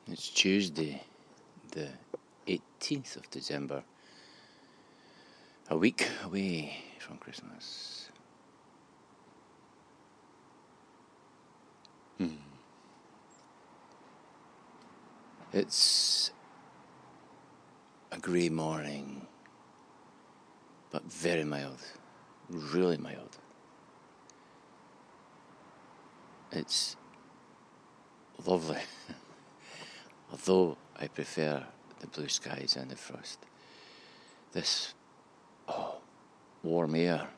It's Tuesday, the 18th of December, a week away from Christmas. It's a grey morning, but very mild, really mild. It's lovely, although I prefer the blue skies and the frost. This warm air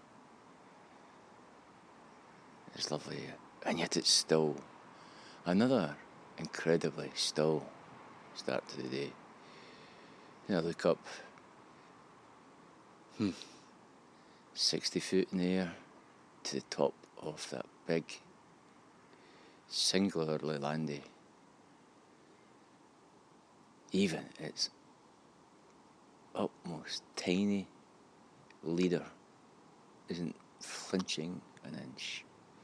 is lovely, and yet it's still another incredibly still start to the day. I look up 60 foot in the air to the top of that big, singularly landy. Even its utmost tiny leader isn't flinching an inch.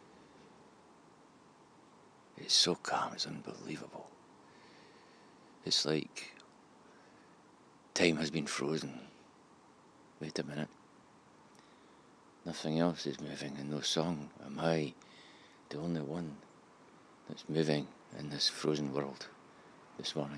It's so calm, it's unbelievable. It's like time has been frozen. Wait a minute. Nothing else is moving and no song. Am I the only one that's moving in this frozen world this morning?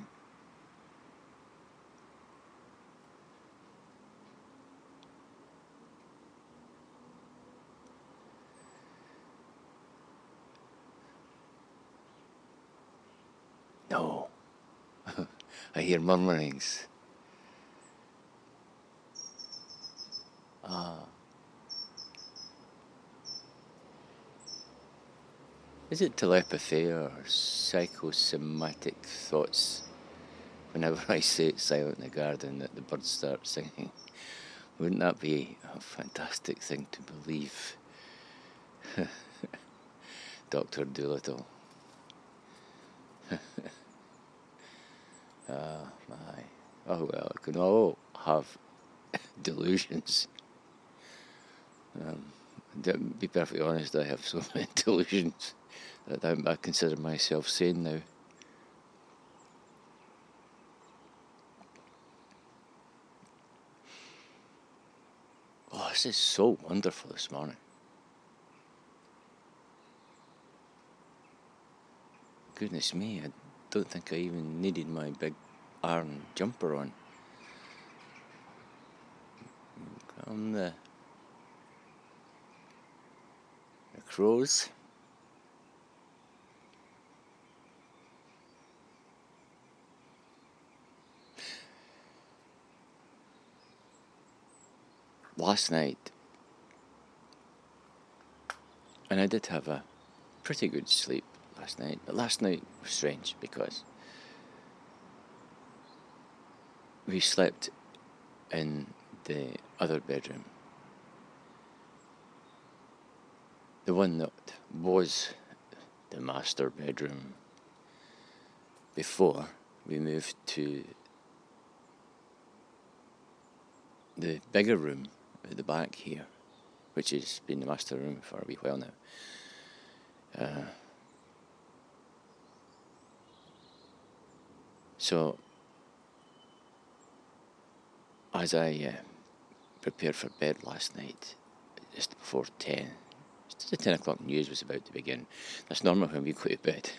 No. I hear murmurings. Is it telepathy or psychosomatic thoughts? Whenever I say it's silent in the garden that the birds start singing. Wouldn't that be a fantastic thing to believe? Dr. Dolittle. My. Oh well, we can all have delusions. To be perfectly honest, I have so many delusions that I consider myself sane now. Oh, this is so wonderful this morning. Goodness me, I don't think I even needed my big iron jumper on. Come the crows. Last night, and I did have a pretty good sleep last night, but last night was strange because we slept in the other bedroom, the one that was the master bedroom before we moved to the bigger room at the back here, which has been the master room for a wee while now. So as I prepared for bed last night, just before 10, just the 10 o'clock news was about to begin. That's normal when we go to bed.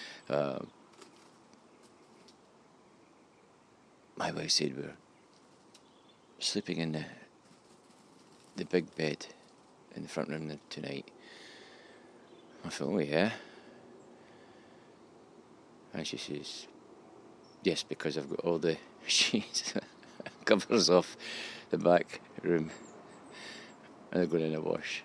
My wife said we're sleeping in the big bed in the front room tonight. I thought, oh yeah. And she says, yes, because I've got all the sheets covers off the back room and they're going in a wash.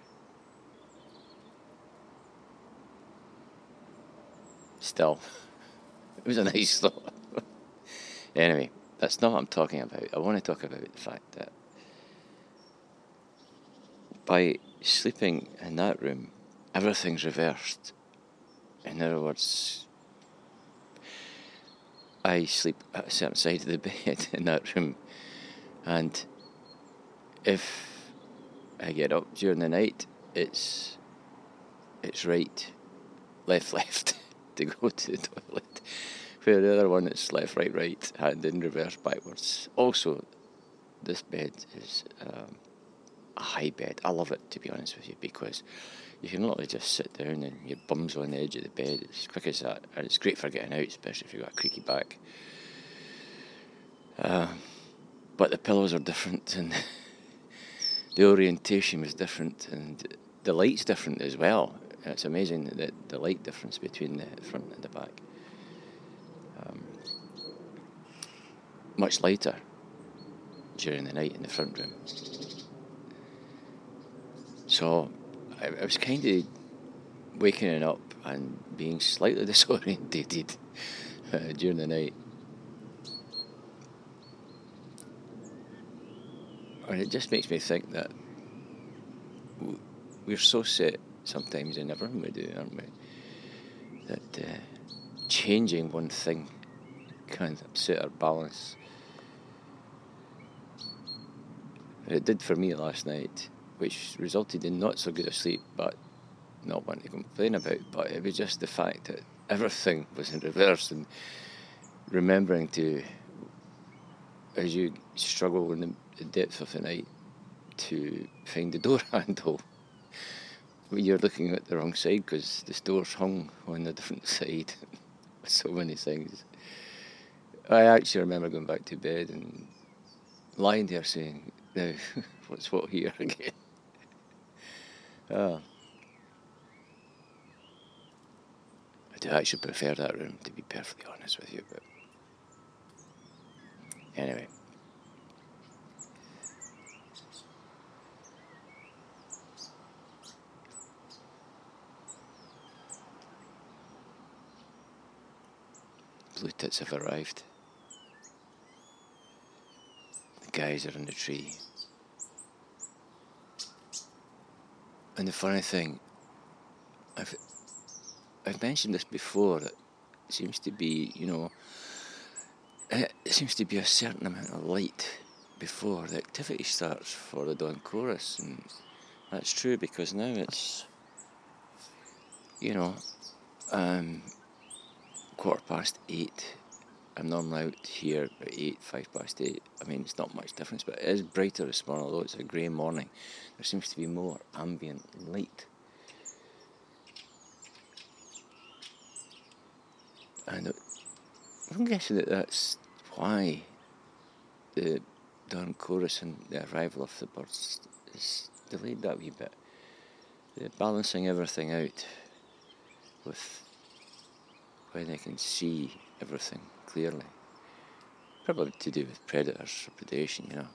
Still, it was a nice thought. Anyway, that's not what I'm talking about. I want to talk about the fact that by sleeping in that room, everything's reversed. In other words, I sleep at a certain side of the bed in that room, and if I get up during the night, it's right, left to go to the toilet, where the other one is left, right, right, hand in reverse, backwards. Also, this bed is a high bed. I love it, to be honest with you, because you can literally just sit down and your bum's on the edge of the bed as quick as that, and it's great for getting out, especially if you've got a creaky back. But the pillows are different, and the orientation was different, and the light's different as well. And it's amazing that the light difference between the front and the back. Much lighter during the night in the front room. So I was kind of waking up and being slightly disorientated during the night. And it just makes me think that we're so set sometimes in everything we do, aren't we? That changing one thing can upset our balance. It did for me last night, which resulted in not so good a sleep, but not one to complain about. But it was just the fact that everything was in reverse, and remembering to, as you struggle in the depth of the night to find the door handle, you're looking at the wrong side because the door's hung on a different side. So many things. I actually remember going back to bed and lying there saying, now, what's what here again? I do actually prefer that room, to be perfectly honest with you, but anyway. Blue tits have arrived. The guys are in the tree. And the funny thing, I've mentioned this before, that it seems to be, it seems to be a certain amount of light before the activity starts for the dawn chorus, and that's true because now it's, 8:15. I'm normally out here about 8, 8:05. I mean, it's not much difference, but it is brighter this morning, although it's a grey morning. There seems to be more ambient light. And I'm guessing that's why the dawn chorus and the arrival of the birds is delayed that wee bit. They're balancing everything out with when they can see everything clearly. Probably to do with predators or predation,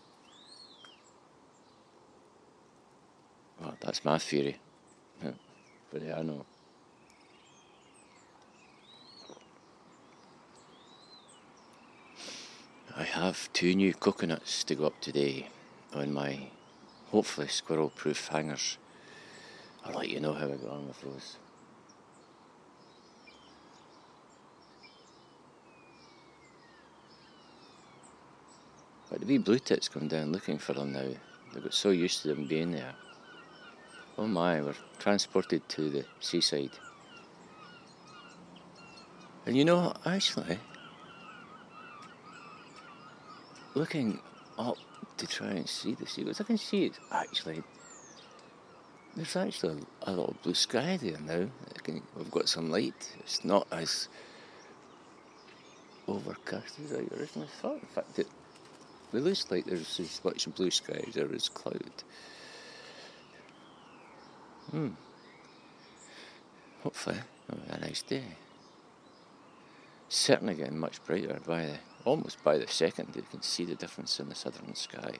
Well, that's my theory. But yeah, I know. I have 2 new coconuts to go up today on my hopefully squirrel-proof hangers. I'll let you know how I go on with those. But the wee blue tits come down looking for them now. They got so used to them being there. Oh my, we're transported to the seaside. And actually, looking up to try and see the seagulls, I can see it actually. There's actually a little blue sky there now. We've got some light. It's not as overcast as I originally thought. In fact, it looks like there's as much blue sky as there is cloud. Hopefully, a nice day. Certainly getting much brighter almost by the second. You can see the difference in the southern sky.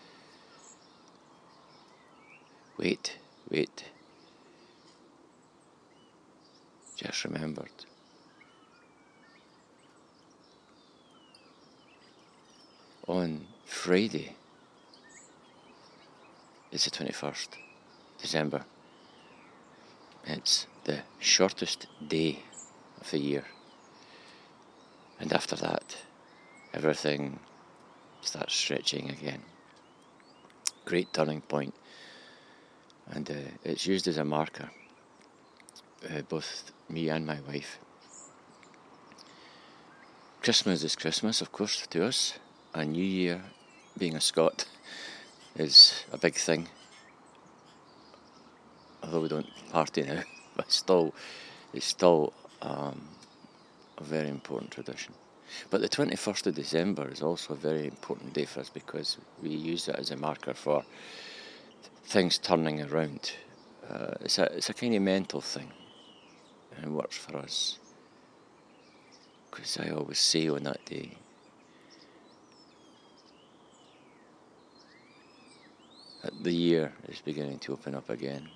Wait. Just remembered. On Friday, it's the 21st December. It's the shortest day of the year. And after that, everything starts stretching again. Great turning point. And it's used as a marker, both me and my wife. Christmas is Christmas, of course, to us. And New Year, being a Scot, is a big thing. Although we don't party now, but it's still a very important tradition. But the 21st of December is also a very important day for us because we use it as a marker for things turning around. It's a kind of mental thing, and it works for us. Because I always say on that day, that the year is beginning to open up again.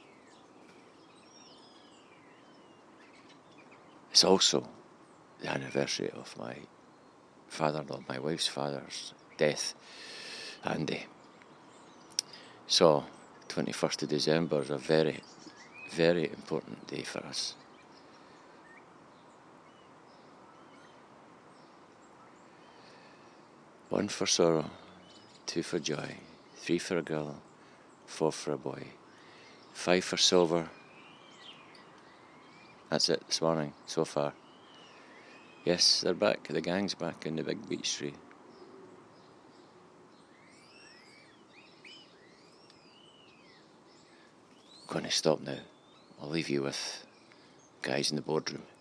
It's also the anniversary of my father-in-law, my wife's father's death, Andy. So, 21st of December is a very, very important day for us. One for sorrow, two for joy, three for a girl, four for a boy, five for silver. That's it this morning, so far. Yes, they're back, the gang's back in the big beech tree. I'm going to stop now. I'll leave you with guys in the boardroom.